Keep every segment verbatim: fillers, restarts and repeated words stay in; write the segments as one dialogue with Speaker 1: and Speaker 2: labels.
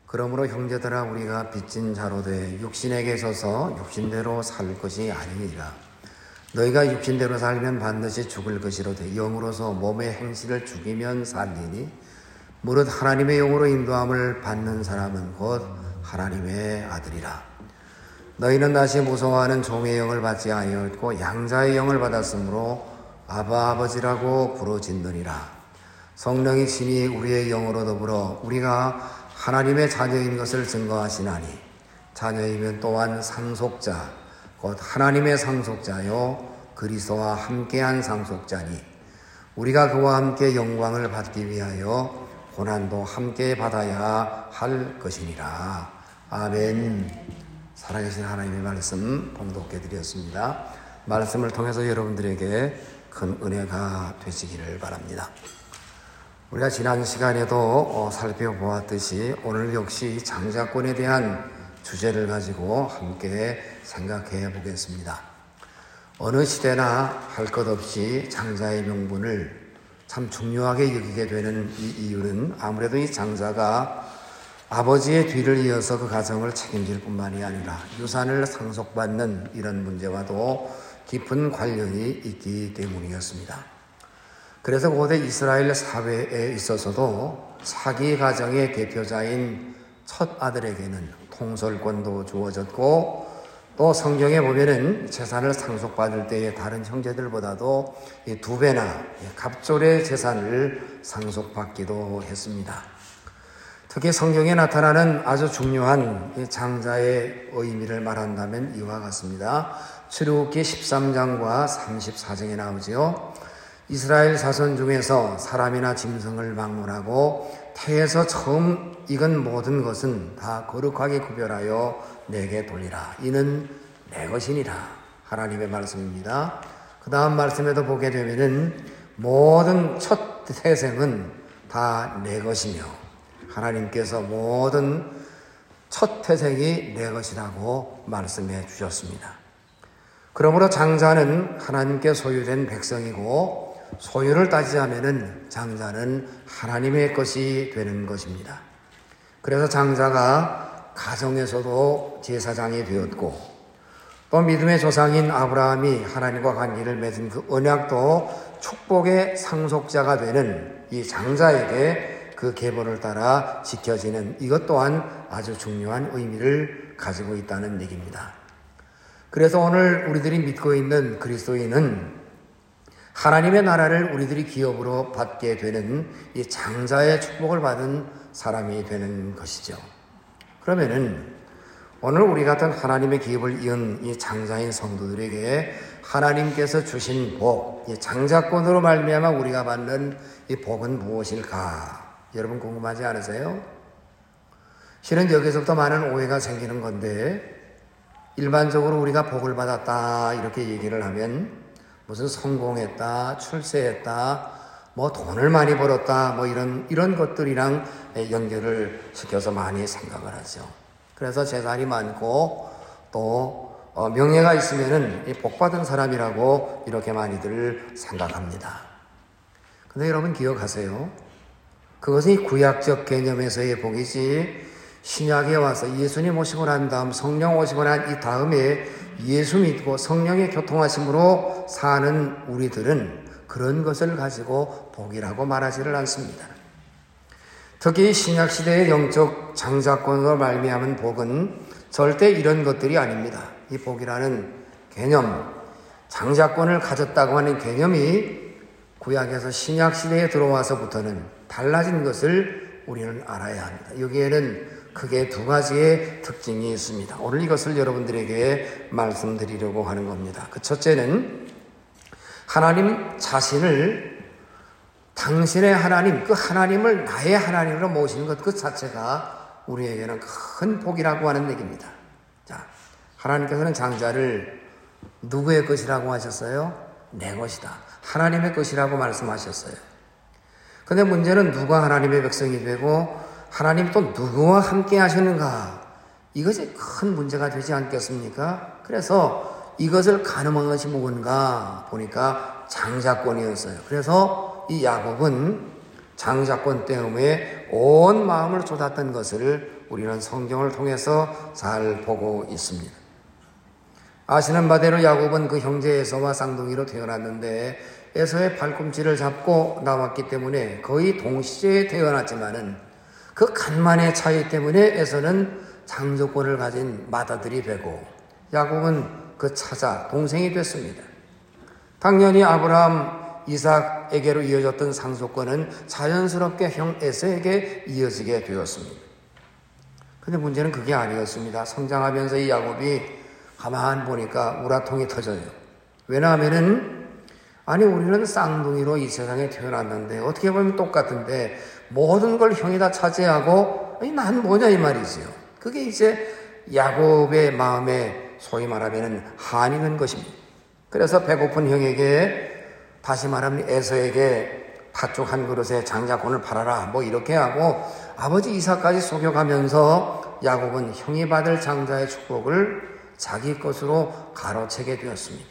Speaker 1: 그러므로 형제들아 우리가 빚진 자로 돼 육신에게 있어서 육신대로 살 것이 아니니라. 너희가 육신대로 살면 반드시 죽을 것이로되 영으로서 몸의 행실을 죽이면 살리니 무릇 하나님의 영으로 인도함을 받는 사람은 곧 하나님의 아들이라. 너희는 다시 무서워하는 종의 영을 받지 아니하였고 양자의 영을 받았으므로 아바 아버지라고 부르짖느니라. 성령이 친히 우리의 영으로 더불어 우리가 하나님의 자녀인 것을 증거하시나니 자녀이면 또한 상속자 곧 하나님의 상속자요 그리스도와 함께한 상속자니 우리가 그와 함께 영광을 받기 위하여 고난도 함께 받아야 할 것이니라. 아멘. 살아계신 하나님의 말씀 봉독해 드렸습니다. 말씀을 통해서 여러분들에게 큰 은혜가 되시기를 바랍니다. 우리가 지난 시간에도 살펴보았듯이 오늘 역시 장자권에 대한 주제를 가지고 함께 생각해 보겠습니다. 어느 시대나 할 것 없이 장자의 명분을 참 중요하게 여기게 되는 이 이유는 아무래도 이 장자가 아버지의 뒤를 이어서 그 가정을 책임질 뿐만이 아니라 유산을 상속받는 이런 문제와도 깊은 관련이 있기 때문이었습니다. 그래서 고대 이스라엘 사회에 있어서도 사기 가정의 대표자인 첫 아들에게는 통솔권도 주어졌고 또 성경에 보면은 재산을 상속받을 때에 다른 형제들보다도 두 배나 갑절의 재산을 상속받기도 했습니다. 특히 성경에 나타나는 아주 중요한 장자의 의미를 말한다면 이와 같습니다. 출애굽기 십삼 장과 삼십사 장에 나오지요. 이스라엘 자손 중에서 사람이나 짐승을 막론하고 태에서 처음 익은 모든 것은 다 거룩하게 구별하여 내게 돌리라. 이는 내 것이니라. 하나님의 말씀입니다. 그 다음 말씀에도 보게 되면은 모든 첫 태생은 다 내 것이며 하나님께서 모든 첫 태생이 내 것이라고 말씀해 주셨습니다. 그러므로 장자는 하나님께 소유된 백성이고 소유를 따지자면은 장자는 하나님의 것이 되는 것입니다. 그래서 장자가 가정에서도 제사장이 되었고 또 믿음의 조상인 아브라함이 하나님과 관계를 맺은 그 언약도 축복의 상속자가 되는 이 장자에게 그 계보를 따라 지켜지는 이것 또한 아주 중요한 의미를 가지고 있다는 얘기입니다. 그래서 오늘 우리들이 믿고 있는 그리스도인은 하나님의 나라를 우리들이 기업으로 받게 되는 이 장자의 축복을 받은 사람이 되는 것이죠. 그러면은 오늘 우리 같은 하나님의 기업을 이은 이 장자인 성도들에게 하나님께서 주신 복, 이 장자권으로 말미암아 우리가 받는 이 복은 무엇일까? 여러분 궁금하지 않으세요? 실은 여기서부터 많은 오해가 생기는 건데 일반적으로 우리가 복을 받았다 이렇게 얘기를 하면 무슨 성공했다, 출세했다, 뭐 돈을 많이 벌었다, 뭐 이런 이런 것들이랑 연결을 시켜서 많이 생각을 하죠. 그래서 재산이 많고 또 어, 명예가 있으면은 복 받은 사람이라고 이렇게 많이들 생각합니다. 근데 여러분 기억하세요. 그것은 구약적 개념에서의 복이지 신약에 와서 예수님 오시고 난 다음 성령 오시고 난 이 다음에 예수 믿고 성령의 교통하심으로 사는 우리들은 그런 것을 가지고 복이라고 말하지를 않습니다. 특히 신약시대의 영적 장자권으로 말미암은 복은 절대 이런 것들이 아닙니다. 이 복이라는 개념, 장자권을 가졌다고 하는 개념이 구약에서 신약시대에 들어와서부터는 달라진 것을 우리는 알아야 합니다. 여기에는 크게 두 가지의 특징이 있습니다. 오늘 이것을 여러분들에게 말씀드리려고 하는 겁니다. 그 첫째는 하나님 자신을 당신의 하나님, 그 하나님을 나의 하나님으로 모시는 것 그 자체가 우리에게는 큰 복이라고 하는 얘기입니다. 자, 하나님께서는 장자를 누구의 것이라고 하셨어요? 내 것이다. 하나님의 것이라고 말씀하셨어요. 그런데 문제는 누가 하나님의 백성이 되고 하나님 또 누구와 함께 하시는가? 이것이 큰 문제가 되지 않겠습니까? 그래서 이것을 가늠한 것이 뭔가 보니까 장자권이었어요. 그래서 이 야곱은 장자권 때문에 온 마음을 쏟았던 것을 우리는 성경을 통해서 잘 보고 있습니다. 아시는 바대로 야곱은 그 형제 에서와 쌍둥이로 태어났는데 에서의 팔꿈치를 잡고 나왔기 때문에 거의 동시에 태어났지만은 그 간만의 차이 때문에 에서는 장조권을 가진 맏아들이 되고 야곱은 그 차자 동생이 됐습니다. 당연히 아브라함, 이삭에게로 이어졌던 상속권은 자연스럽게 형 에서에게 이어지게 되었습니다. 그런데 문제는 그게 아니었습니다. 성장하면서 이 야곱이 가만 보니까 우라통이 터져요. 왜냐하면은 아니 우리는 쌍둥이로 이 세상에 태어났는데 어떻게 보면 똑같은데 모든 걸 형이 다 차지하고 아니 난 뭐냐 이 말이지요. 그게 이제 야곱의 마음에 소위 말하면 한이 는 것입니다. 그래서 배고픈 형에게 다시 말하면 에서에게 팥죽 한 그릇에 장자권을 팔아라 뭐 이렇게 하고 아버지 이삭까지 속여가면서 야곱은 형이 받을 장자의 축복을 자기 것으로 가로채게 되었습니다.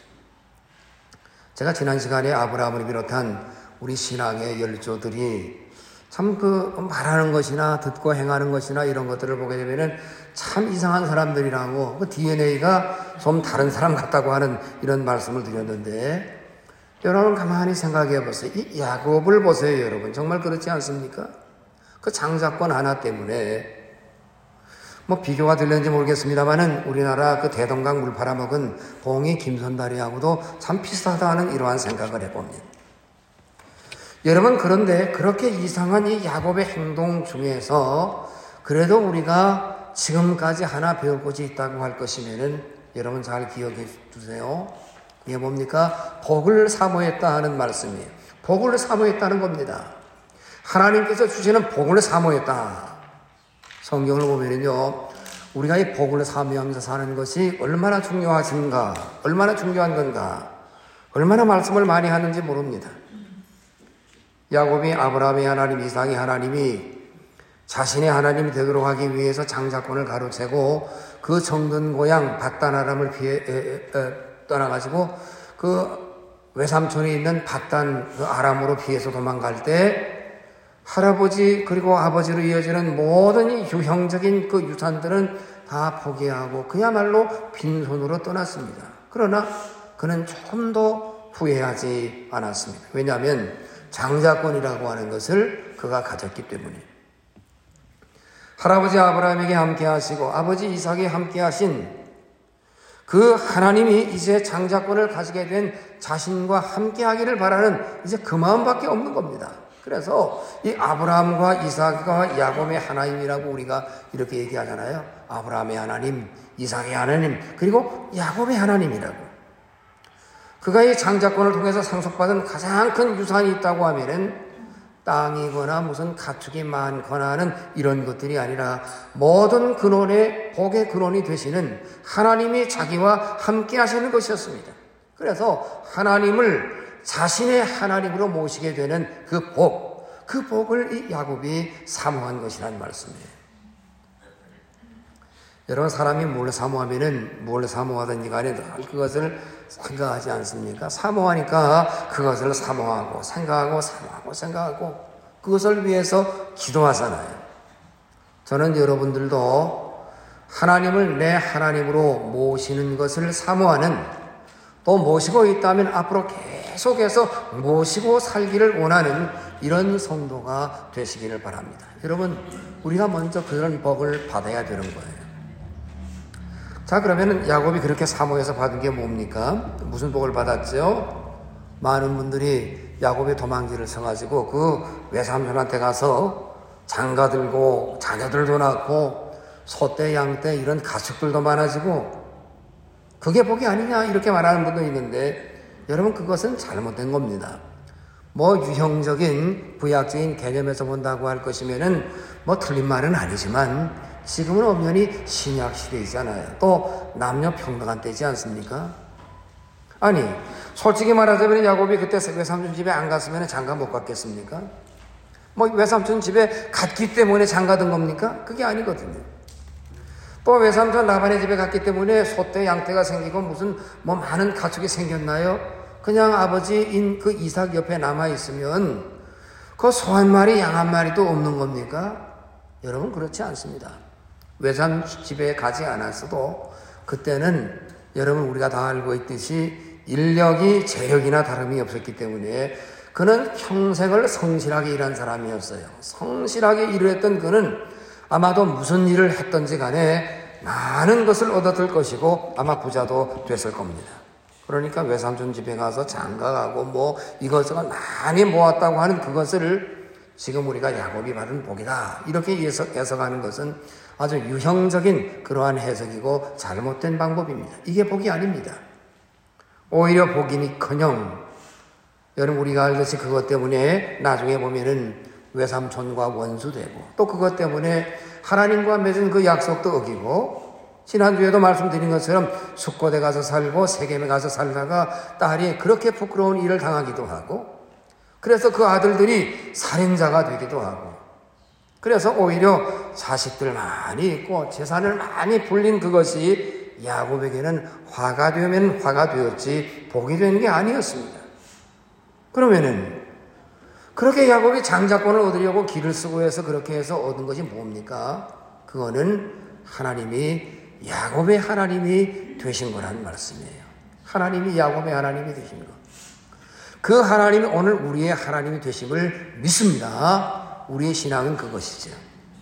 Speaker 1: 제가 지난 시간에 아브라함을 비롯한 우리 신앙의 열조들이 참 그 말하는 것이나 듣고 행하는 것이나 이런 것들을 보게 되면은 참 이상한 사람들이라고 그 디엔에이가 좀 다른 사람 같다고 하는 이런 말씀을 드렸는데 여러분 가만히 생각해 보세요. 이 야곱을 보세요, 여러분. 정말 그렇지 않습니까? 그 장자권 하나 때문에 뭐 비교가 될는지 모르겠습니다만은 우리나라 그 대동강 물 팔아먹은 봉이 김선달이하고도 참 비슷하다 하는 이러한 생각을 해봅니다. 여러분 그런데 그렇게 이상한 이 야곱의 행동 중에서 그래도 우리가 지금까지 하나 배울 것이 있다고 할 것이면은 여러분 잘 기억해 주세요. 이게 뭡니까? 복을 사모했다 하는 말씀이에요. 복을 사모했다는 겁니다. 하나님께서 주시는 복을 사모했다. 성경을 보면은요, 우리가 이 복을 사모하면서 사는 것이 얼마나 중요하신가, 얼마나 중요한 건가, 얼마나 말씀을 많이 하는지 모릅니다. 야곱이 아브라함의 하나님, 이삭의 하나님이 자신의 하나님이 되도록 하기 위해서 장자권을 가로채고 그 정든 고향 밧단 아람을 피해 에, 에, 떠나가지고 그 외삼촌이 있는 밧단 그 아람으로 피해서 도망갈 때 할아버지 그리고 아버지로 이어지는 모든 이 유형적인 그 유산들은 다 포기하고 그야말로 빈손으로 떠났습니다. 그러나 그는 조금도 후회하지 않았습니다. 왜냐하면 장자권이라고 하는 것을 그가 가졌기 때문에 할아버지 아브라함에게 함께 하시고 아버지 이삭에 함께 하신 그 하나님이 이제 장자권을 가지게 된 자신과 함께 하기를 바라는 이제 그 마음밖에 없는 겁니다. 그래서 이 아브라함과 이삭과 야곱의 하나님이라고 우리가 이렇게 얘기하잖아요. 아브라함의 하나님, 이삭의 하나님, 그리고 야곱의 하나님이라고. 그가 이 장자권을 통해서 상속받은 가장 큰 유산이 있다고 하면은 땅이거나 무슨 가축이 많거나 하는 이런 것들이 아니라 모든 근원의 복의 근원이 되시는 하나님이 자기와 함께 하시는 것이었습니다. 그래서 하나님을 자신의 하나님으로 모시게 되는 그 복, 그 복을 이 야곱이 사모한 것이라는 말씀이에요. 여러분 사람이 뭘 사모하면은 뭘 사모하든지 간에 그것을 생각하지 않습니까? 사모하니까 그것을 사모하고 생각하고 사모하고 생각하고 그것을 위해서 기도하잖아요. 저는 여러분들도 하나님을 내 하나님으로 모시는 것을 사모하는 또 모시고 있다면 앞으로 계속해서 모시고 살기를 원하는 이런 성도가 되시기를 바랍니다. 여러분 우리가 먼저 그런 복을 받아야 되는 거예요. 자, 그러면 야곱이 그렇게 사모해서 받은 게 뭡니까? 무슨 복을 받았죠? 많은 분들이 야곱의 도망길을 서가지고 그 외삼촌한테 가서 장가 들고 자녀들도 낳고 소떼 양떼 이런 가축들도 많아지고 그게 복이 아니냐 이렇게 말하는 분도 있는데 여러분 그것은 잘못된 겁니다. 뭐 유형적인 부약적인 개념에서 본다고 할 것이면은 뭐 틀린 말은 아니지만 지금은 엄연히 신약 시대이잖아요. 또 남녀 평등한 때지 않습니까? 아니 솔직히 말하자면 야곱이 그때 외삼촌 집에 안 갔으면 장가 못 갔겠습니까? 뭐 외삼촌 집에 갔기 때문에 장가든 겁니까? 그게 아니거든요. 또 외삼촌 라반의 집에 갔기 때문에 소떼 양떼가 생기고 무슨 뭐 많은 가축이 생겼나요? 그냥 아버지인 그 이삭 옆에 남아 있으면 그 소 한 마리, 양 한 마리도 없는 겁니까? 여러분, 그렇지 않습니다. 외삼 집에 가지 않았어도 그때는 여러분 우리가 다 알고 있듯이 인력이 재력이나 다름이 없었기 때문에 그는 평생을 성실하게 일한 사람이었어요. 성실하게 일을 했던 그는 아마도 무슨 일을 했던지 간에 많은 것을 얻어들 것이고 아마 부자도 됐을 겁니다. 그러니까 외삼촌 집에 가서 장가가고 뭐 이것저것 많이 모았다고 하는 그것을 지금 우리가 야곱이 받은 복이다 이렇게 해석하는 것은 아주 유형적인 그러한 해석이고 잘못된 방법입니다. 이게 복이 아닙니다. 오히려 복이니커녕 여러분 우리가 알듯이 그것 때문에 나중에 보면은 외삼촌과 원수되고 또 그것 때문에 하나님과 맺은 그 약속도 어기고 지난주에도 말씀드린 것처럼 숙고대 가서 살고 세겜에 가서 살다가 딸이 그렇게 부끄러운 일을 당하기도 하고 그래서 그 아들들이 살인자가 되기도 하고 그래서 오히려 자식들 많이 있고 재산을 많이 불린 그것이 야곱에게는 화가 되면 화가 되었지 복이 되는 게 아니었습니다. 그러면은 그렇게 야곱이 장자권을 얻으려고 길을 쓰고 해서 그렇게 해서 얻은 것이 뭡니까? 그거는 하나님이 야곱의 하나님이 되신 거라는 말씀이에요. 하나님이 야곱의 하나님이 되신 것. 그 하나님이 오늘 우리의 하나님이 되심을 믿습니다. 우리의 신앙은 그것이죠.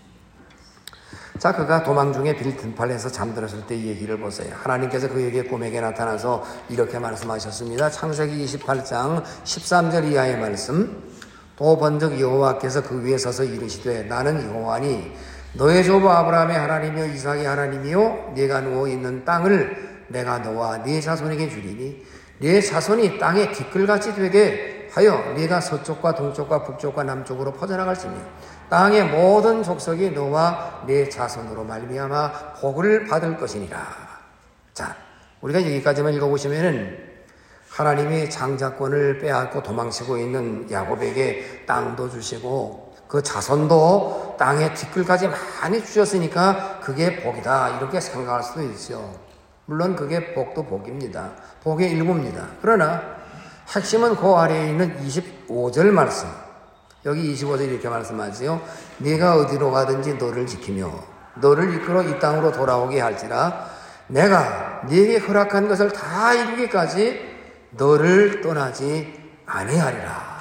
Speaker 1: 자, 그가 도망 중에 빌 등팔에서 잠들었을 때 이 얘기를 보세요. 하나님께서 그에게 꿈에게 나타나서 이렇게 말씀하셨습니다. 창세기 이십팔 장 십삼 절 이하의 말씀. 또 번적 여호와께서 그 위에 서서 이르시되 나는 여호와니 너의 조부 아브라함의 하나님이요 이삭의 하나님이요 네가 누워 있는 땅을 내가 너와 네 자손에게 주리니 네 자손이 땅의 티끌같이 되게 하여 네가 서쪽과 동쪽과 북쪽과 남쪽으로 퍼져나갈지니 땅의 모든 족속이 너와 네 자손으로 말미암아 복을 받을 것이니라. 자, 우리가 여기까지만 읽어보시면은 하나님이 장자권을 빼앗고 도망치고 있는 야곱에게 땅도 주시고 그 자손도 땅의 티끌까지 많이 주셨으니까 그게 복이다 이렇게 생각할 수도 있죠. 물론 그게 복도 복입니다. 복의 일부입니다. 그러나 핵심은 그 아래에 있는 이십오 절 말씀. 여기 이십오 절 이렇게 말씀하지요. 네가 어디로 가든지 너를 지키며 너를 이끌어 이 땅으로 돌아오게 할지라 내가 네게 허락한 것을 다 이루기까지 너를 떠나지 아니하리라.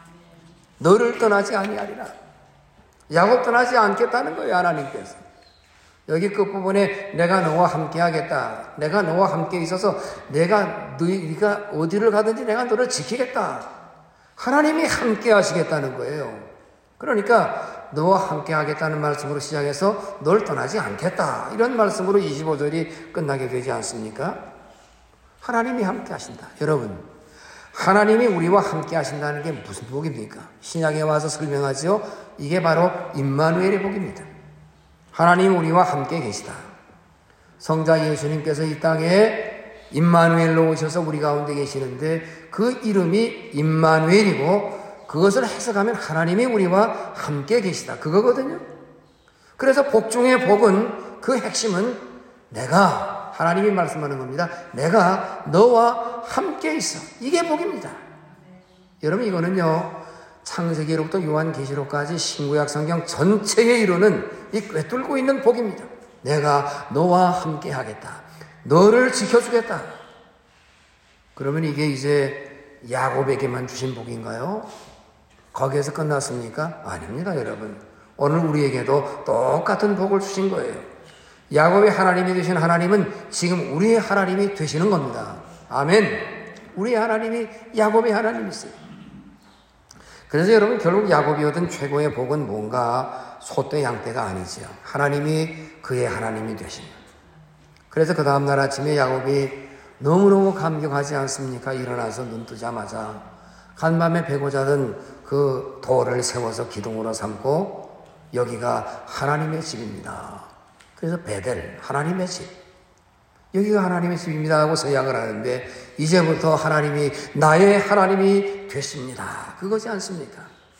Speaker 1: 너를 떠나지 아니하리라. 야곱 떠나지 않겠다는 거예요. 하나님께서. 여기 끝부분에 내가 너와 함께 하겠다. 내가 너와 함께 있어서 내가 네가 어디를 가든지 내가 너를 지키겠다. 하나님이 함께 하시겠다는 거예요. 그러니까 너와 함께 하겠다는 말씀으로 시작해서 널 떠나지 않겠다. 이런 말씀으로 이십오 절이 끝나게 되지 않습니까? 하나님이 함께 하신다. 여러분, 하나님이 우리와 함께 하신다는 게 무슨 복입니까? 신약에 와서 설명하죠. 이게 바로 임마누엘의 복입니다. 하나님이 우리와 함께 계시다. 성자 예수님께서 이 땅에 임마누엘로 오셔서 우리 가운데 계시는데 그 이름이 임마누엘이고 그것을 해석하면 하나님이 우리와 함께 계시다. 그거거든요. 그래서 복 중의 복은 그 핵심은 내가 하나님이 말씀하는 겁니다. 내가 너와 함께 있어. 이게 복입니다. 여러분 이거는요. 창세기로부터 요한계시록까지 신구약 성경 전체에 이루는 이 꿰뚫고 있는 복입니다. 내가 너와 함께 하겠다. 너를 지켜주겠다. 그러면 이게 이제 야곱에게만 주신 복인가요? 거기에서 끝났습니까? 아닙니다, 여러분. 오늘 우리에게도 똑같은 복을 주신 거예요. 야곱의 하나님이 되신 하나님은 지금 우리의 하나님이 되시는 겁니다. 아멘. 우리의 하나님이 야곱의 하나님이세요. 그래서 여러분 결국 야곱이 얻은 최고의 복은 뭔가 소떼 양떼가 아니죠. 하나님이 그의 하나님이 되신 거예요. 그래서 그 다음날 아침에 야곱이 너무너무 감격하지 않습니까? 일어나서 눈 뜨자마자 간밤에 베고 자던 그 돌을 세워서 기둥으로 삼고 여기가 하나님의 집입니다. 그래서 베델, 하나님의 집. 여기가 하나님의 집입니다 하고 서약을 하는데 이제부터 하나님이 나의 하나님이 됐습니다. 그거지 않습니까?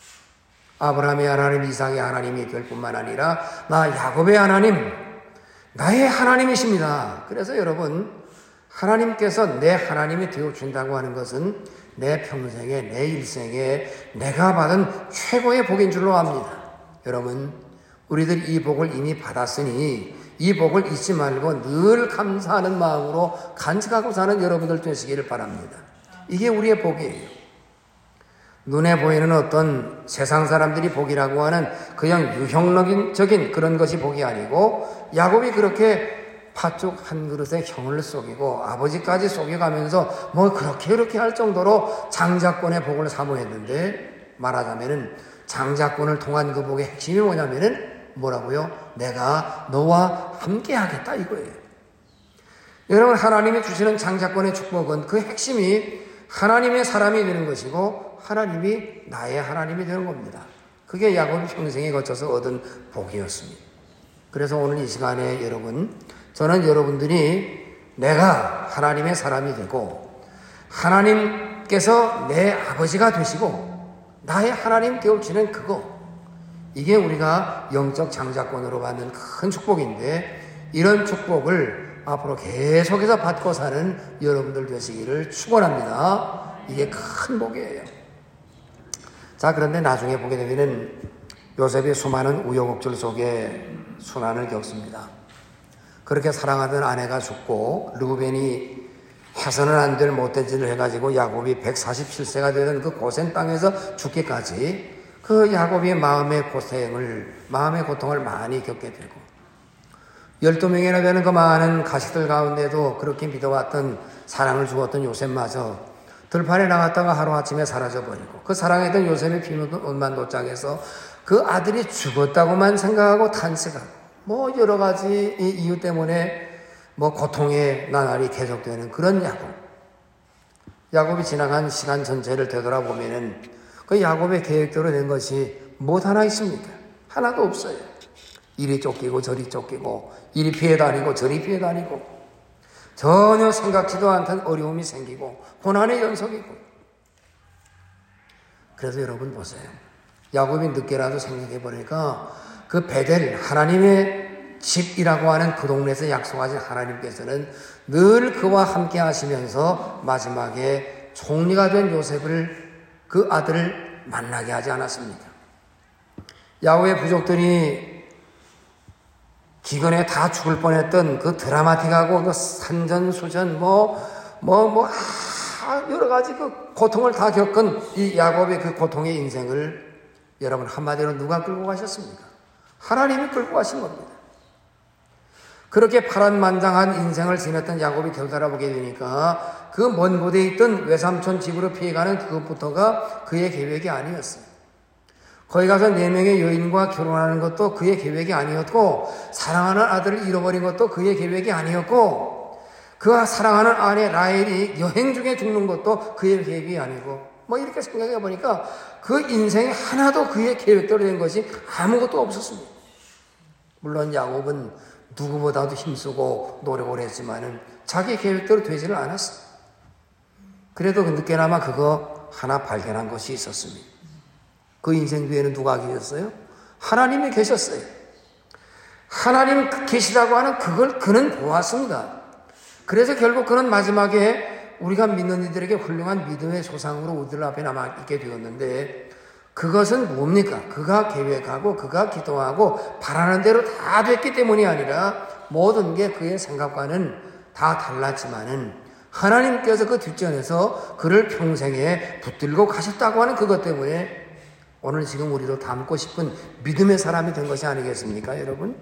Speaker 1: 아브라함의 하나님, 이삭의 하나님이 될 뿐만 아니라 나 야곱의 하나님, 나의 하나님이십니다. 그래서 여러분 하나님께서 내 하나님이 되어준다고 하는 것은 내 평생에, 내 일생에 내가 받은 최고의 복인 줄로 압니다. 여러분, 우리들 이 복을 이미 받았으니 이 복을 잊지 말고 늘 감사하는 마음으로 간직하고 사는 여러분들 되시기를 바랍니다. 이게 우리의 복이에요. 눈에 보이는 어떤 세상 사람들이 복이라고 하는 그냥 유형적인 그런 것이 복이 아니고, 야곱이 그렇게 팥죽 한 그릇에 형을 속이고 아버지까지 속여가면서 뭐 그렇게 그렇게 할 정도로 장자권의 복을 사모했는데, 말하자면은 장자권을 통한 그 복의 핵심이 뭐냐면은 뭐라고요? 내가 너와 함께 하겠다 이거예요. 여러분, 하나님이 주시는 장자권의 축복은 그 핵심이 하나님의 사람이 되는 것이고 하나님이 나의 하나님이 되는 겁니다. 그게 야곱이 평생에 거쳐서 얻은 복이었습니다. 그래서 오늘 이 시간에 여러분, 저는 여러분들이 내가 하나님의 사람이 되고 하나님께서 내 아버지가 되시고 나의 하나님 되어주시는 그거, 이게 우리가 영적 장자권으로 받는 큰 축복인데, 이런 축복을 앞으로 계속해서 받고 사는 여러분들 되시기를 축원합니다. 이게 큰 복이에요. 자, 그런데 나중에 보게 되면은 요셉이 수많은 우여곡절 속에 순환을 겪습니다. 그렇게 사랑하던 아내가 죽고 르우벤이 해서는 안 될 못된 짓을 해가지고 야곱이 백사십칠 세가 되던 그 고센 땅에서 죽기까지 그 야곱의 마음의 고생을, 마음의 고통을 많이 겪게 되고, 열두 명이나 되는 그 많은 가식들 가운데도 그렇게 믿어왔던, 사랑을 주었던 요셉마저 들판에 나갔다가 하루아침에 사라져버리고, 그 사랑했던 요셉의 피묻은 옷만 도짝에서 그 아들이 죽었다고만 생각하고 탄식하고, 뭐 여러 가지 이 이유 때문에 뭐 고통의 나날이 계속되는 그런 야곱. 야곱이 지나간 시간 전체를 되돌아보면은 그 야곱의 계획대로 된 것이 못 하나 있습니까? 하나도 없어요. 이리 쫓기고 저리 쫓기고, 이리 피해 다니고 저리 피해 다니고, 전혀 생각지도 않던 어려움이 생기고 고난의 연속이고. 그래서 여러분 보세요. 야곱이 늦게라도 생각해 보니까 그 베델, 하나님의 집이라고 하는 그 동네에서 약속하신 하나님께서는 늘 그와 함께 하시면서 마지막에 총리가 된 요셉을, 그 아들을 만나게 하지 않았습니까? 야곱의 부족들이 기근에 다 죽을 뻔했던 그 드라마틱하고 그 산전수전 뭐 뭐 뭐 여러 가지 그 고통을 다 겪은 이 야곱의 그 고통의 인생을 여러분 한마디로 누가 끌고 가셨습니까? 하나님이 끌고 가신 겁니다. 그렇게 파란만장한 인생을 지냈던 야곱이 되돌아보게 되니까 그 먼 곳에 있던 외삼촌 집으로 피해가는 그것부터가 그의 계획이 아니었어요. 거기 가서 네 명의 여인과 결혼하는 것도 그의 계획이 아니었고, 사랑하는 아들을 잃어버린 것도 그의 계획이 아니었고, 그가 사랑하는 아내 라헬이 여행 중에 죽는 것도 그의 계획이 아니고, 뭐 이렇게 생각해 보니까 그 인생에 하나도 그의 계획대로 된 것이 아무것도 없었습니다. 물론 야곱은 누구보다도 힘쓰고 노력을 했지만은 자기 계획대로 되지를 않았어요. 그래도 늦게나마 그거 하나 발견한 것이 있었습니다. 그 인생 뒤에는 누가 계셨어요? 하나님이 계셨어요. 하나님 계시다고 하는 그걸 그는 보았습니다. 그래서 결국 그는 마지막에 우리가 믿는 이들에게 훌륭한 믿음의 소상으로 우리들 앞에 남아있게 되었는데, 그것은 뭡니까? 그가 계획하고 그가 기도하고 바라는 대로 다 됐기 때문이 아니라 모든 게 그의 생각과는 다 달랐지만은 하나님께서 그 뒷전에서 그를 평생에 붙들고 가셨다고 하는 그것 때문에 오늘 지금 우리도 닮고 싶은 믿음의 사람이 된 것이 아니겠습니까, 여러분?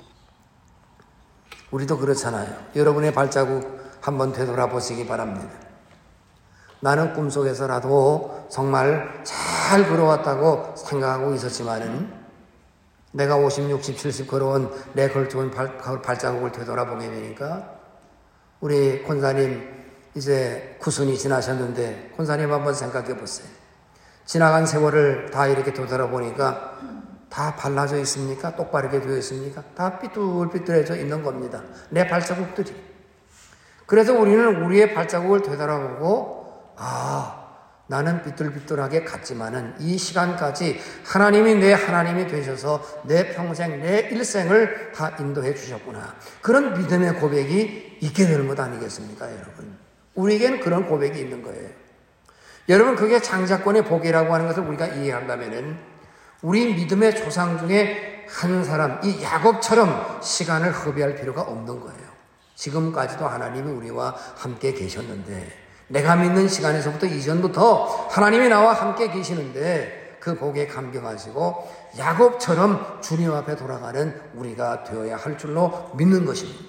Speaker 1: 우리도 그렇잖아요. 여러분의 발자국 한번 되돌아보시기 바랍니다. 나는 꿈속에서라도 정말 잘 걸어왔다고 생각하고 있었지만은 내가 오십, 육십, 칠십 걸어온 내 걸쳐온 발, 발자국을 되돌아보게 되니까, 우리 권사님 이제 구순이 지나셨는데 권사님 한번 생각해 보세요. 지나간 세월을 다 이렇게 되돌아보니까 다 발라져 있습니까? 똑바르게 되어 있습니까? 다 삐뚤삐뚤해져 있는 겁니다. 내 발자국들이. 그래서 우리는 우리의 발자국을 되돌아보고, 아, 나는 삐뚤삐뚤하게 갔지만은 이 시간까지 하나님이 내 하나님이 되셔서 내 평생, 내 일생을 다 인도해 주셨구나. 그런 믿음의 고백이 있게 되는 것 아니겠습니까, 여러분? 우리에게는 그런 고백이 있는 거예요. 여러분, 그게 장자권의 복이라고 하는 것을 우리가 이해한다면은 우리 믿음의 조상 중에 한 사람, 이 야곱처럼 시간을 허비할 필요가 없는 거예요. 지금까지도 하나님이 우리와 함께 계셨는데, 내가 믿는 시간에서부터 이전부터 하나님이 나와 함께 계시는데 그 복에 감격하시고 야곱처럼 주님 앞에 돌아가는 우리가 되어야 할 줄로 믿는 것입니다.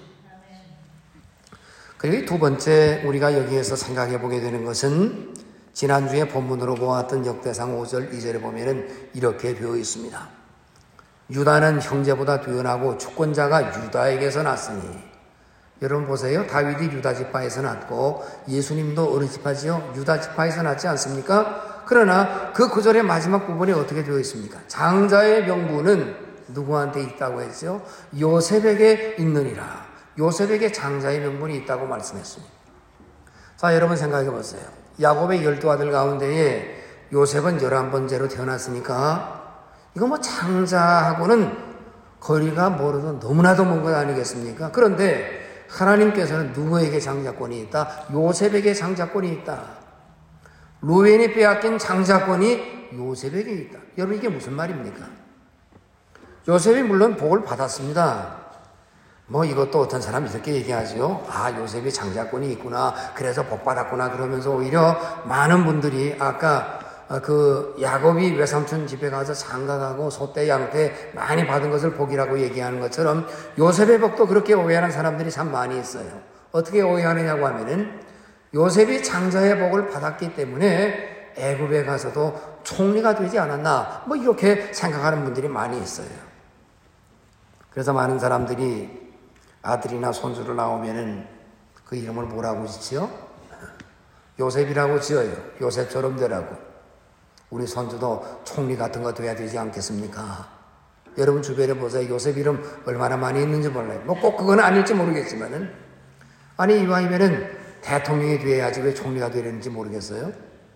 Speaker 1: 그리고 두 번째 우리가 여기에서 생각해 보게 되는 것은 지난주에 본문으로 보았던 역대상 오 절 이 절에 보면은 이렇게 되어 있습니다. 유다는 형제보다 뛰어나고 주권자가 유다에게서 났으니. 여러분 보세요. 다윗이 유다 지파에서 났고 예수님도 어느 지파지요? 유다 지파에서 났지 않습니까? 그러나 그 구절의 마지막 부분에 어떻게 되어 있습니까? 장자의 명분은 누구한테 있다고 했죠? 요셉에게 있느니라. 요셉에게 장자의 명분이 있다고 말씀했습니다. 자, 여러분 생각해 보세요. 야곱의 열두 아들 가운데에 요셉은 열한 번째로 태어났으니까 이거 뭐 장자하고는 거리가 멀어도 너무나도 먼 것 아니겠습니까? 그런데 하나님께서는 누구에게 장자권이 있다? 요셉에게 장자권이 있다. 루벤이 빼앗긴 장자권이 요셉에게 있다. 여러분, 이게 무슨 말입니까? 요셉이 물론 복을 받았습니다. 뭐 이것도 어떤 사람이 이렇게 얘기하죠. 아, 요셉이 장자권이 있구나, 그래서 복 받았구나, 그러면서 오히려 많은 분들이 아까 그 야곱이 외삼촌 집에 가서 장가가고 소떼 양떼 많이 받은 것을 복이라고 얘기하는 것처럼 요셉의 복도 그렇게 오해하는 사람들이 참 많이 있어요. 어떻게 오해하느냐고 하면은 요셉이 장자의 복을 받았기 때문에 애굽에 가서도 총리가 되지 않았나, 뭐 이렇게 생각하는 분들이 많이 있어요. 그래서 많은 사람들이 아들이나 손주를 나오면은 그 이름을 뭐라고 짓지요? 요셉이라고 지어요. 요셉처럼 되라고. 우리 손주도 총리 같은 거 돼야 되지 않겠습니까? 여러분 주변에 보세요. 요셉 이름 얼마나 많이 있는지 몰라요. 뭐 꼭 그건 아닐지 모르겠지만은, 아니 이왕이면은 대통령이 돼야지 왜 총리가 되는지 모르겠어요.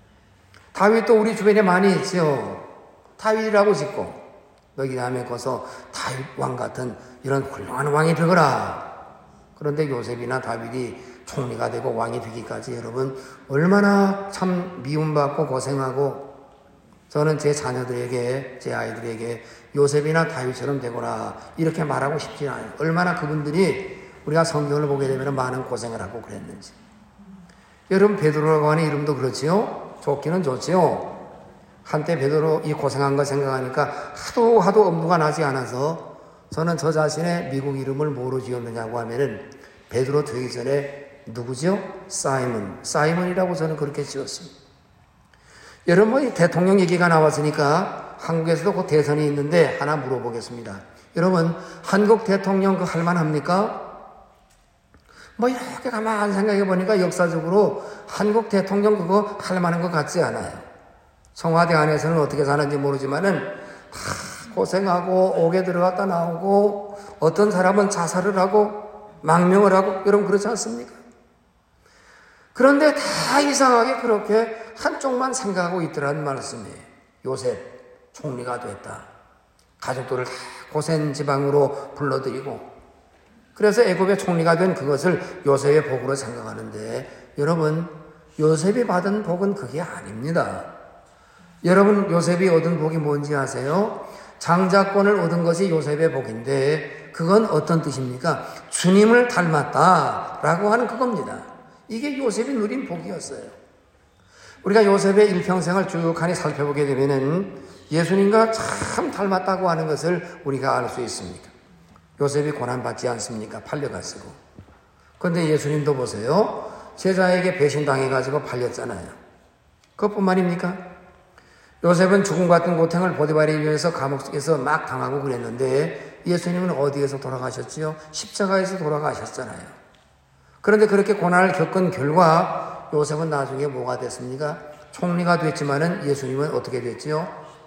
Speaker 1: 다윗도 우리 주변에 많이 있죠. 다윗이라고 짓고 너희 다음에 거서 다윗 왕 같은 이런 훌륭한 왕이 되거라. 그런데 요셉이나 다윗이 총리가 되고 왕이 되기까지 여러분 얼마나 참 미움받고 고생하고, 저는 제 자녀들에게, 제 아이들에게 요셉이나 다윗처럼 되거라 이렇게 말하고 싶지 않아요. 얼마나 그분들이 우리가 성경을 보게 되면 많은 고생을 하고 그랬는지. 여러분 베드로라고 하는 이름도 그렇지요. 좋기는 좋지요. 한때 베드로 이 고생한 거 생각하니까 하도 하도 엄두가 나지 않아서 저는 저 자신의 미국 이름을 뭐로 지었느냐고 하면은 베드로 되기 전에 누구죠? 사이먼. 사이먼이라고 저는 그렇게 지었습니다. 여러분, 뭐 대통령 얘기가 나왔으니까 한국에서도 곧 대선이 있는데 하나 물어보겠습니다. 여러분, 한국 대통령 그 할만합니까? 뭐 이렇게 가만히 생각해 보니까 역사적으로 한국 대통령 그거 할만한 것 같지 않아요. 청와대 안에서는 어떻게 사는지 모르지만은 다 고생하고 옥에 들어갔다 나오고 어떤 사람은 자살을 하고 망명을 하고, 여러분 그렇지 않습니까? 그런데 다 이상하게 그렇게 한쪽만 생각하고 있더라는 말씀이에요. 요셉 총리가 됐다. 가족들을 다 고센 지방으로 불러들이고, 그래서 애굽의 총리가 된 그것을 요셉의 복으로 생각하는데, 여러분 요셉이 받은 복은 그게 아닙니다. 여러분 요셉이 얻은 복이 뭔지 아세요? 장자권을 얻은 것이 요셉의 복인데 그건 어떤 뜻입니까? 주님을 닮았다라고 하는 그겁니다. 이게 요셉이 누린 복이었어요. 우리가 요셉의 일평생을 쭉 하니 살펴보게 되면은 예수님과 참 닮았다고 하는 것을 우리가 알 수 있습니다. 요셉이 고난받지 않습니까? 팔려갔고. 그런데 예수님도 보세요. 제자에게 배신당해가지고 팔렸잖아요. 그것뿐만입니까? 요셉은 죽음 같은 고통을 보디발에 위해서 감옥 속에서 막 당하고 그랬는데 예수님은 어디에서 돌아가셨지요? 십자가에서 돌아가셨잖아요. 그런데 그렇게 고난을 겪은 결과 요셉은 나중에 뭐가 됐습니까? 총리가 됐지만은 예수님은 어떻게 됐지요?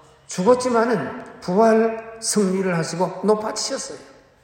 Speaker 1: 죽었지만은 부활 승리를 하시고 높아지셨어요.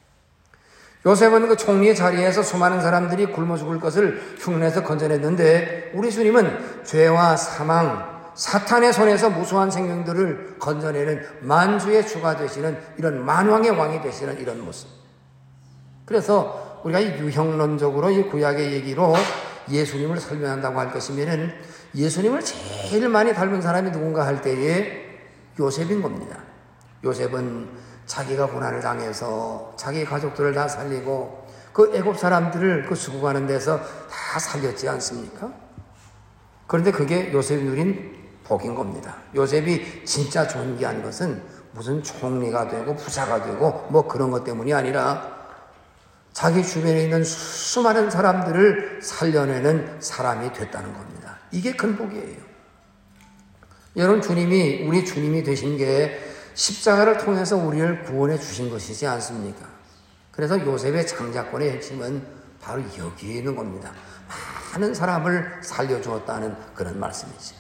Speaker 1: 요셉은 그 총리의 자리에서 수많은 사람들이 굶어 죽을 것을 흉내에서 건져냈는데 우리 주님은 죄와 사망, 사탄의 손에서 무수한 생명들을 건져내는 만주의 주가 되시는 이런 만왕의 왕이 되시는 이런 모습. 그래서 우리가 이 유형론적으로 이 구약의 얘기로 예수님을 설명한다고 할 것이면은 예수님을 제일 많이 닮은 사람이 누군가 할 때에 요셉인 겁니다. 요셉은 자기가 고난을 당해서 자기 가족들을 다 살리고 그 애굽 사람들을 그 수국하는 데서 다 살렸지 않습니까? 그런데 그게 요셉이 누린 복인 겁니다. 요셉이 진짜 존귀한 것은 무슨 총리가 되고 부자가 되고 뭐 그런 것 때문이 아니라 자기 주변에 있는 수많은 사람들을 살려내는 사람이 됐다는 겁니다. 이게 큰 복이에요. 여러분, 주님이, 우리 주님이 되신 게 십자가를 통해서 우리를 구원해 주신 것이지 않습니까? 그래서 요셉의 장자권의 핵심은 바로 여기에 있는 겁니다. 많은 사람을 살려주었다는 그런 말씀이죠.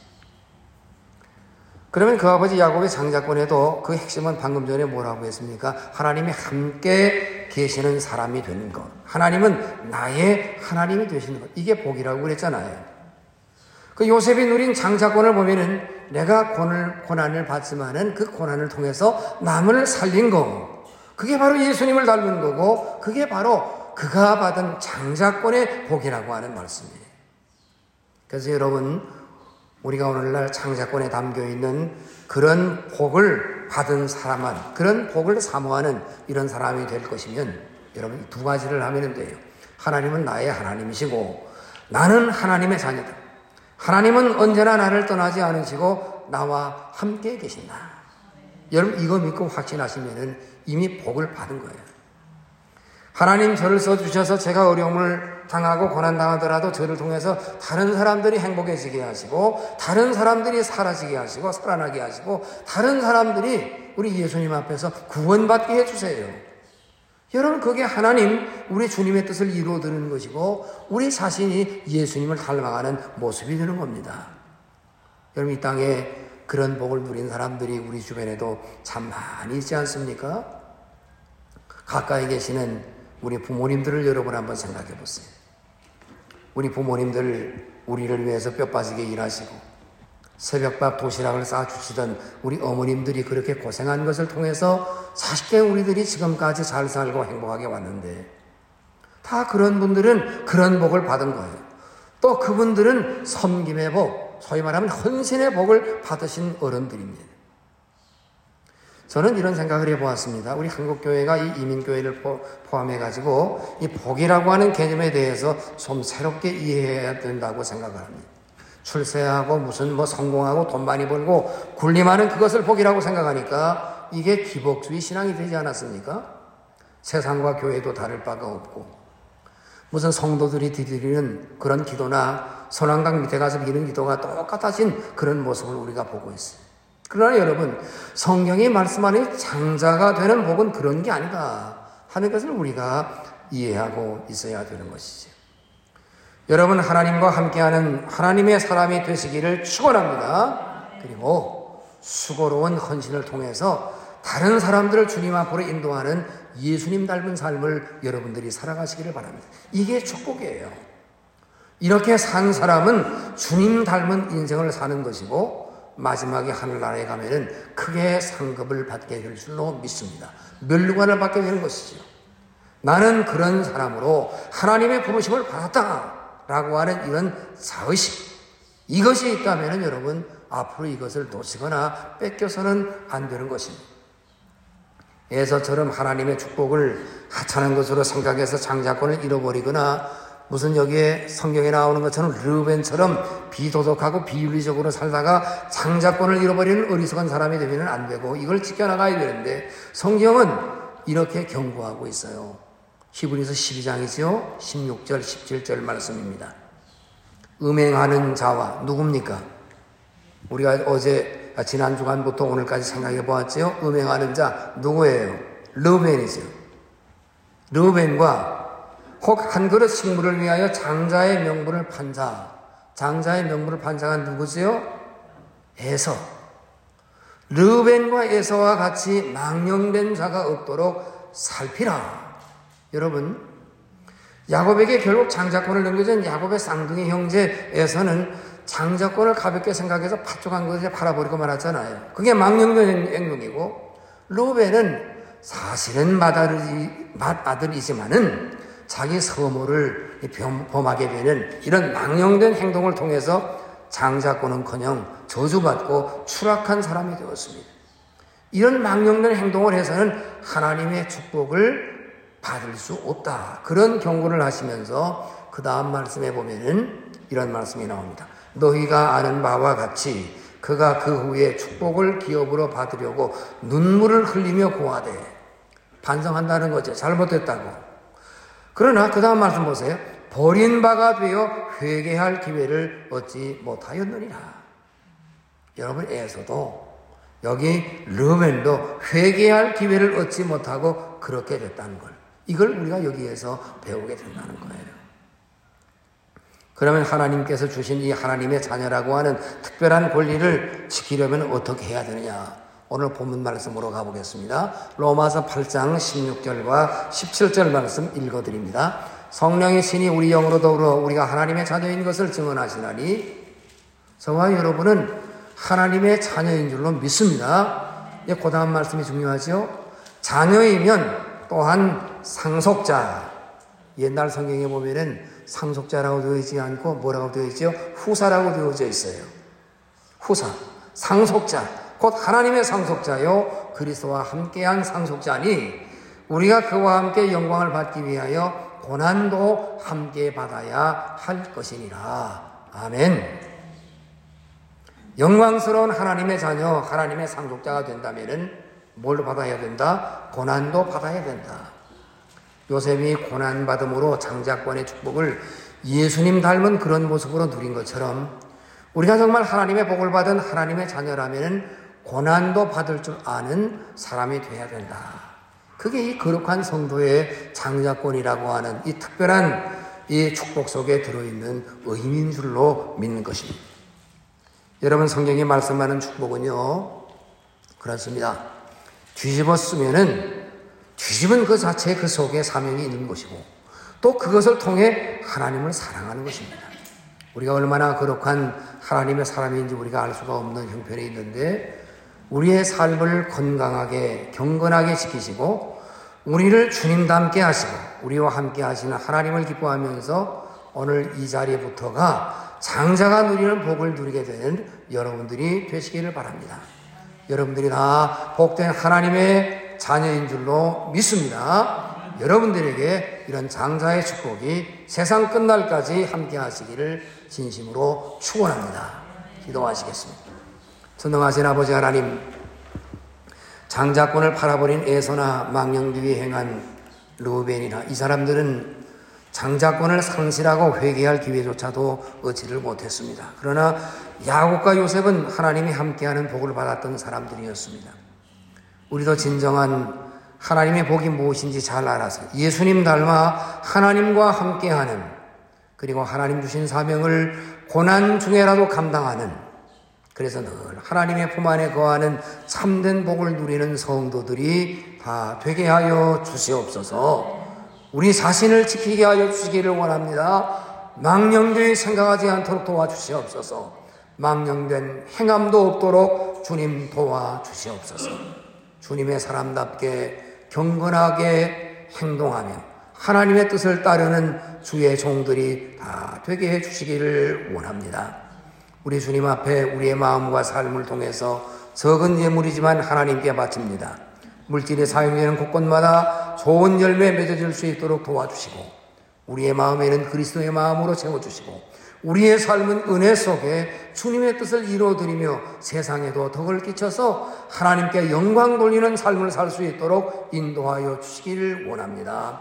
Speaker 1: 그러면 그 아버지 야곱의 장자권에도 그 핵심은 방금 전에 뭐라고 했습니까? 하나님이 함께 계시는 사람이 되는 것. 하나님은 나의 하나님이 되시는 것. 이게 복이라고 그랬잖아요. 그 요셉이 누린 장자권을 보면은 내가 고난을, 고난을 받지만은 그 고난을 통해서 남을 살린 거. 그게 바로 예수님을 닮은 거고, 그게 바로 그가 받은 장자권의 복이라고 하는 말씀이에요. 그래서 여러분, 우리가 오늘날 장자권에 담겨있는 그런 복을 받은 사람은, 그런 복을 사모하는 이런 사람이 될 것이면 여러분 두 가지를 하면 돼요. 하나님은 나의 하나님이시고 나는 하나님의 자녀다. 하나님은 언제나 나를 떠나지 않으시고 나와 함께 계신다. 여러분 이거 믿고 확신하시면 이미 복을 받은 거예요. 하나님 저를 써주셔서 제가 어려움을 당하고 고난당하더라도 저를 통해서 다른 사람들이 행복해지게 하시고 다른 사람들이 사라지게 하시고 살아나게 하시고 다른 사람들이 우리 예수님 앞에서 구원받게 해주세요. 여러분 그게 하나님 우리 주님의 뜻을 이루어드리는 것이고 우리 자신이 예수님을 닮아가는 모습이 되는 겁니다. 여러분 이 땅에 그런 복을 누린 사람들이 우리 주변에도 참 많이 있지 않습니까? 가까이 계시는 우리 부모님들을 여러분 한번 생각해 보세요. 우리 부모님들 우리를 위해서 뼈 빠지게 일하시고 새벽밥 도시락을 싸주시던 우리 어머님들이 그렇게 고생한 것을 통해서 사십 대 우리들이 지금까지 잘 살고 행복하게 왔는데 다 그런 분들은 그런 복을 받은 거예요. 또 그분들은 섬김의 복, 소위 말하면 헌신의 복을 받으신 어른들입니다. 저는 이런 생각을 해보았습니다. 우리 한국교회가 이 이민교회를 포함해가지고 이 복이라고 하는 개념에 대해서 좀 새롭게 이해해야 된다고 생각을 합니다. 출세하고 무슨 뭐 성공하고 돈 많이 벌고 군림하는 그것을 복이라고 생각하니까 이게 기복주의 신앙이 되지 않았습니까? 세상과 교회도 다를 바가 없고 무슨 성도들이 드리는 그런 기도나 선왕당 밑에 가서 미는 기도가 똑같아진 그런 모습을 우리가 보고 있어요. 그러나 여러분 성경이 말씀하는 장자가 되는 복은 그런 게 아니다 하는 것을 우리가 이해하고 있어야 되는 것이죠. 여러분 하나님과 함께하는 하나님의 사람이 되시기를 축원합니다. 그리고 수고로운 헌신을 통해서 다른 사람들을 주님 앞으로 인도하는 예수님 닮은 삶을 여러분들이 살아가시기를 바랍니다. 이게 축복이에요. 이렇게 산 사람은 주님 닮은 인생을 사는 것이고 마지막에 하늘나라에 가면은 크게 상급을 받게 될 줄로 믿습니다. 멸류관을 받게 되는 것이죠. 나는 그런 사람으로 하나님의 부르심을 받았다라고 하는 이런 자의식, 이것이 있다면은 여러분 앞으로 이것을 놓치거나 뺏겨서는 안 되는 것입니다. 에서처럼 하나님의 축복을 하찮은 것으로 생각해서 장자권을 잃어버리거나 무슨 여기에 성경에 나오는 것처럼 르벤처럼 비도덕하고 비윤리적으로 살다가 장자권을 잃어버리는 어리석은 사람이 되면 안 되고 이걸 지켜나가야 되는데 성경은 이렇게 경고하고 있어요. 히브리서 십이 장이죠. 십육 절, 십칠 절 말씀입니다. 음행하는 자와 누굽니까? 우리가 어제 지난 주간부터 오늘까지 생각해 보았죠. 음행하는 자 누구예요? 르벤이죠. 르벤과 혹 한 그릇 식물을 위하여 장자의 명분을 판 자, 장자의 명분을 판 자가 누구지요? 에서. 르벤과 에서와 같이 망령된 자가 없도록 살피라. 여러분, 야곱에게 결국 장자권을 넘겨준 야곱의 쌍둥이 형제 에서는 장자권을 가볍게 생각해서 팥죽한 것을 팔아버리고 말았잖아요. 그게 망령된 행동이고, 르벤은 사실은 맏아들이지만은 자기 서모를 범하게 되는 이런 망령된 행동을 통해서 장자권은커녕 저주받고 추락한 사람이 되었습니다. 이런 망령된 행동을 해서는 하나님의 축복을 받을 수 없다. 그런 경고를 하시면서 그 다음 말씀에 보면은 이런 말씀이 나옵니다. 너희가 아는 바와 같이 그가 그 후에 축복을 기업으로 받으려고 눈물을 흘리며 고하되, 반성한다는 거죠. 잘못됐다고. 그러나 그 다음 말씀 보세요. 버린 바가 되어 회개할 기회를 얻지 못하였느니라. 여러분, 에서도 여기 르벤도 회개할 기회를 얻지 못하고 그렇게 됐다는 걸, 이걸 우리가 여기에서 배우게 된다는 거예요. 그러면 하나님께서 주신 이 하나님의 자녀라고 하는 특별한 권리를 지키려면 어떻게 해야 되느냐? 오늘 본문 말씀으로 가보겠습니다. 로마서 팔 장 십육 절과 십칠 절 말씀 읽어드립니다. 성령의 신이 우리 영으로 더불어 우리가 하나님의 자녀인 것을 증언하시나니, 저와 여러분은 하나님의 자녀인 줄로 믿습니다. 그 다음 말씀이 중요하죠. 자녀이면 또한 상속자. 옛날 성경에 보면은 상속자라고 되어 있지 않고 뭐라고 되어 있죠? 후사라고 되어져 있어요. 후사, 상속자, 곧 하나님의 상속자요, 그리스도와 함께한 상속자니 우리가 그와 함께 영광을 받기 위하여 고난도 함께 받아야 할 것이니라. 아멘. 영광스러운 하나님의 자녀, 하나님의 상속자가 된다면은 뭘 받아야 된다? 고난도 받아야 된다. 요셉이 고난받음으로 장자권의 축복을 예수님 닮은 그런 모습으로 누린 것처럼, 우리가 정말 하나님의 복을 받은 하나님의 자녀라면 고난도 받을 줄 아는 사람이 되어야 된다. 그게 이 거룩한 성도의 장자권이라고 하는 이 특별한 이 축복 속에 들어있는 의미인 줄로 믿는 것입니다. 여러분, 성경이 말씀하는 축복은요, 그렇습니다. 뒤집어 쓰면은 뒤집은 그 자체에 그 속에 사명이 있는 것이고, 또 그것을 통해 하나님을 사랑하는 것입니다. 우리가 얼마나 거룩한 하나님의 사람인지 우리가 알 수가 없는 형편에 있는데, 우리의 삶을 건강하게 경건하게 지키시고 우리를 주님 닮게 하시고 우리와 함께 하시는 하나님을 기뻐하면서 오늘 이 자리부터가 장자가 누리는 복을 누리게 되는 여러분들이 되시기를 바랍니다. 여러분들이 다 복된 하나님의 자녀인 줄로 믿습니다. 여러분들에게 이런 장자의 축복이 세상 끝날까지 함께 하시기를 진심으로 축원합니다. 기도하시겠습니다. 전능하신 아버지 하나님, 장자권을 팔아버린 에서나 망령되이 행한 르우벤이나 이 사람들은 장자권을 상실하고 회개할 기회조차도 얻지를 못했습니다. 그러나 야곱과 요셉은 하나님이 함께하는 복을 받았던 사람들이었습니다. 우리도 진정한 하나님의 복이 무엇인지 잘 알아서 예수님 닮아 하나님과 함께하는, 그리고 하나님 주신 사명을 고난 중에라도 감당하는, 그래서 늘 하나님의 품 안에 거하는 참된 복을 누리는 성도들이 다 되게 하여 주시옵소서. 우리 자신을 지키게 하여 주시기를 원합니다. 망령되이 생각하지 않도록 도와주시옵소서. 망령된 행함도 없도록 주님 도와주시옵소서. 주님의 사람답게 경건하게 행동하며 하나님의 뜻을 따르는 주의 종들이 다 되게 해주시기를 원합니다. 우리 주님 앞에 우리의 마음과 삶을 통해서 적은 예물이지만 하나님께 바칩니다. 물질이 사용되는 곳곳마다 좋은 열매 맺어질 수 있도록 도와주시고, 우리의 마음에는 그리스도의 마음으로 채워주시고, 우리의 삶은 은혜 속에 주님의 뜻을 이루어드리며 세상에도 덕을 끼쳐서 하나님께 영광 돌리는 삶을 살 수 있도록 인도하여 주시기를 원합니다.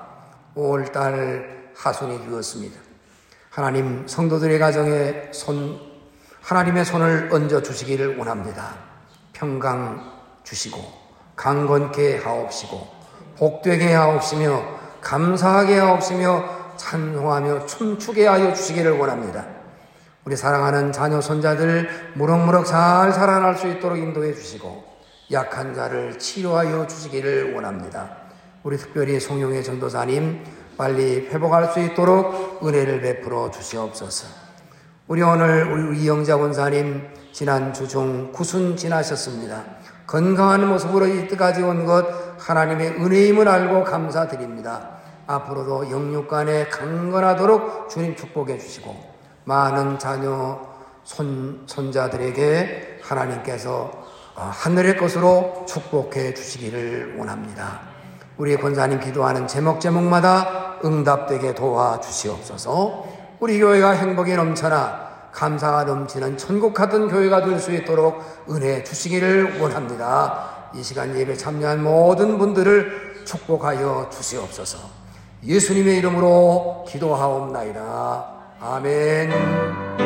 Speaker 1: 오월달 하순이 되었습니다. 하나님, 성도들의 가정에 손, 하나님의 손을 얹어 주시기를 원합니다. 평강 주시고 강건케 하옵시고 복되게 하옵시며 감사하게 하옵시며 찬송하며 춤추게 하여 주시기를 원합니다. 우리 사랑하는 자녀 손자들 무럭무럭 잘 살아날 수 있도록 인도해 주시고 약한 자를 치료하여 주시기를 원합니다. 우리 특별히 송영애 전도사님 빨리 회복할 수 있도록 은혜를 베풀어 주시옵소서. 우리 오늘 우리 이영자 권사님 지난 주중 구순 지나셨습니다. 건강한 모습으로 이때까지 온 것 하나님의 은혜임을 알고 감사드립니다. 앞으로도 영육간에 강건하도록 주님 축복해 주시고 많은 자녀 손, 손자들에게 하나님께서 하늘의 것으로 축복해 주시기를 원합니다. 우리 권사님 기도하는 제목 제목마다 응답되게 도와주시옵소서. 우리 교회가 행복이 넘쳐나 감사가 넘치는 천국 같은 교회가 될 수 있도록 은혜 주시기를 원합니다. 이 시간 예배 참여한 모든 분들을 축복하여 주시옵소서. 예수님의 이름으로 기도하옵나이다. 아멘.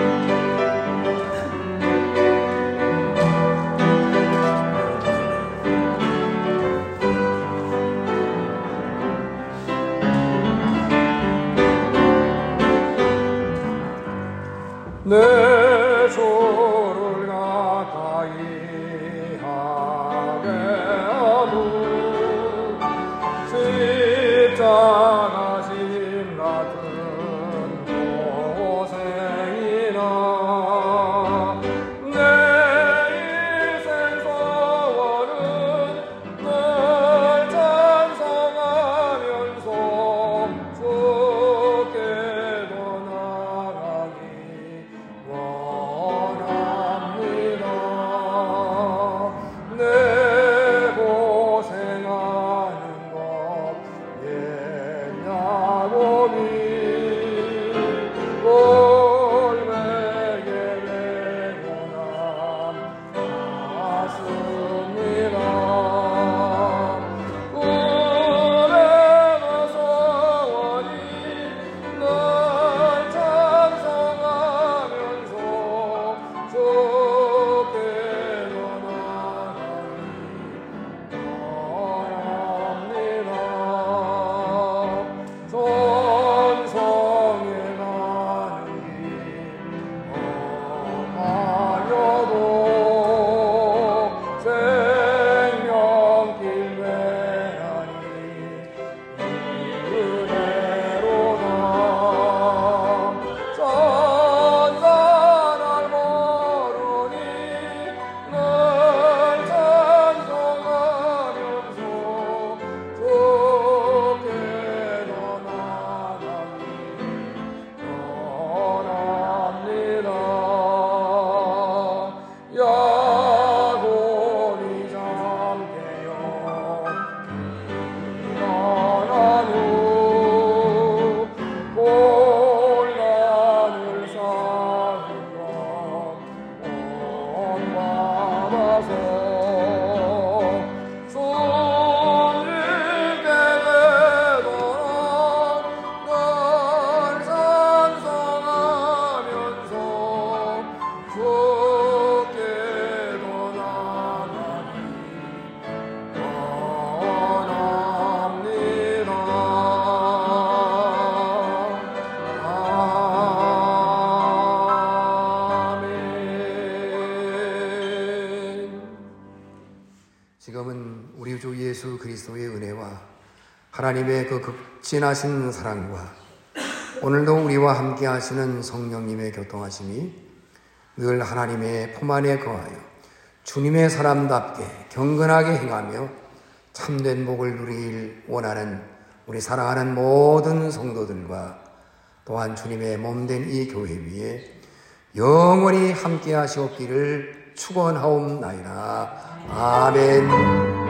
Speaker 1: 내 주를 가까이 하게 하고 십자가 심 같은 고생이나 내 인생 소원은 널 찬송하면서 주께로 나가기 원합니다. 내 고생하는 것 옛야고비 골매게 메고 남았습니다. 우레나 소원이 널 찬송하면서 주께로 나가기 원합니다. 전성에 가는 길 험하여도 생명길 외라니 은혜로다. 천사날 모르니 널 찬송하면서 주께로 나가기 원합니다. 야곱이 잠게요 일어난 후 곤란을 쌓은 것 본받아서 손쉽게 되도록 널 찬송하면서 주께로 나가기 원합니다. 아멘. 지금은 우리 주 예수 그리스도의 은혜와 하나님의 그 극진하신 사랑과 오늘도 우리와 함께 하시는 성령님의 교통하심이 늘 하나님의 품 안에 거하여 주님의 사람답게 경건하게 행하며 참된 복을 누리길 원하는 우리 사랑하는 모든 성도들과 또한 주님의 몸된 이 교회 위에 영원히 함께 하시옵기를 축원하옵나이다. 아멘.